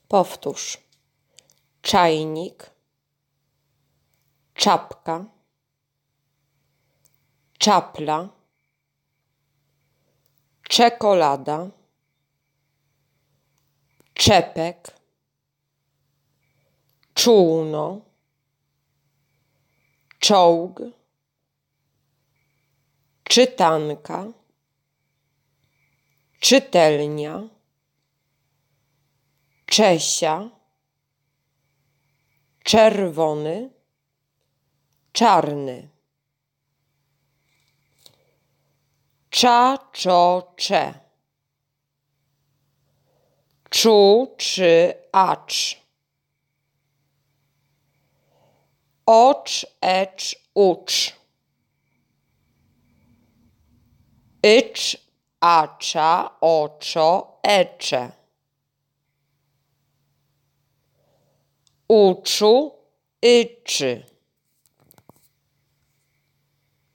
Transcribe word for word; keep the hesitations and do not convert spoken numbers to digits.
Powtórz. Czajnik, czapka, czapla, czekolada, czepek, czółno, czołg, czytanka, czytelnia, Czesia, czerwony, czarny. Cza, czo, cze. Czu, czy, acz. Ocz, ecz, ucz. Ycz, acza, oczo, ecze. Uczu, yczy.